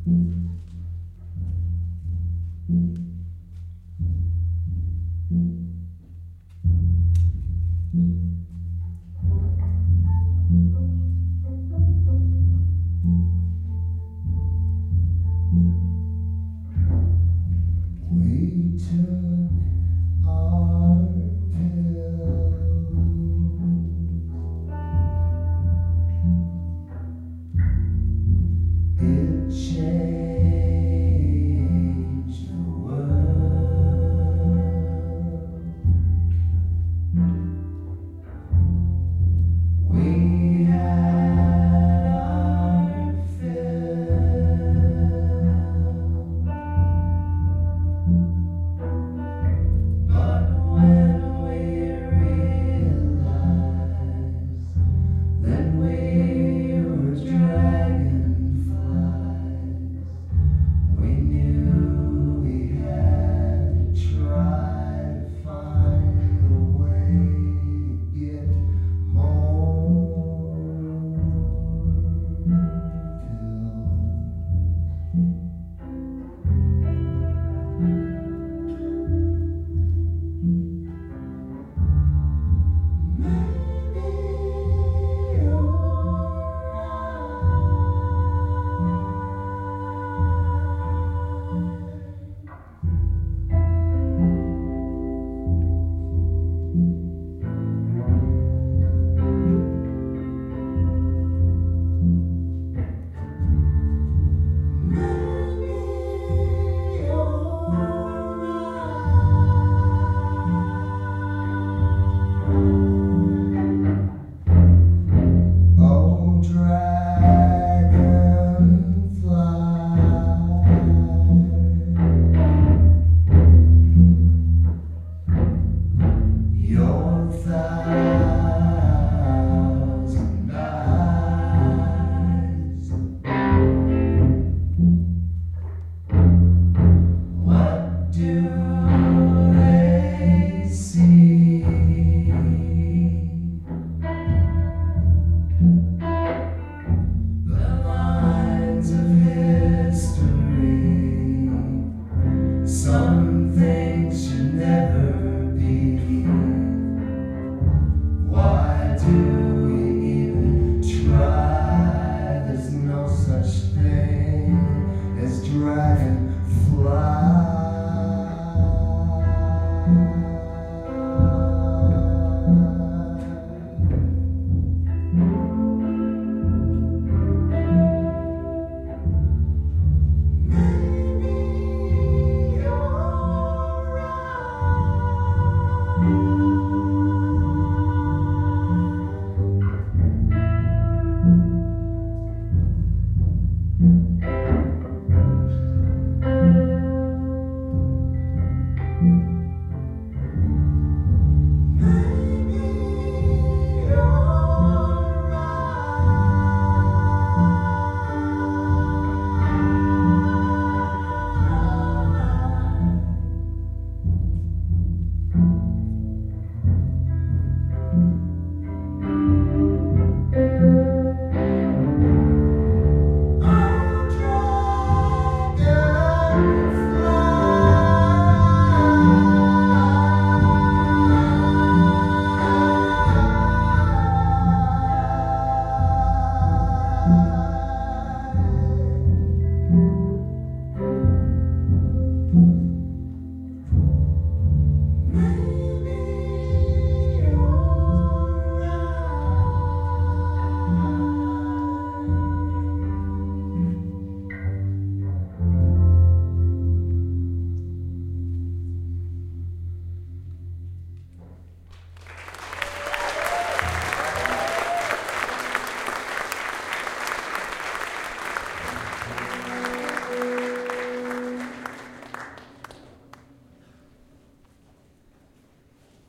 We took our pills. It changed the world. We had our fill. But when we realized that we were dragonflies, we knew we had to try to find a way to get more oh, dragonfly, your 1,000 eyes. What do they see? The lines of history. Some things should never be. Why do we even try? There's no such thing as dragonfly. Maybe you're right.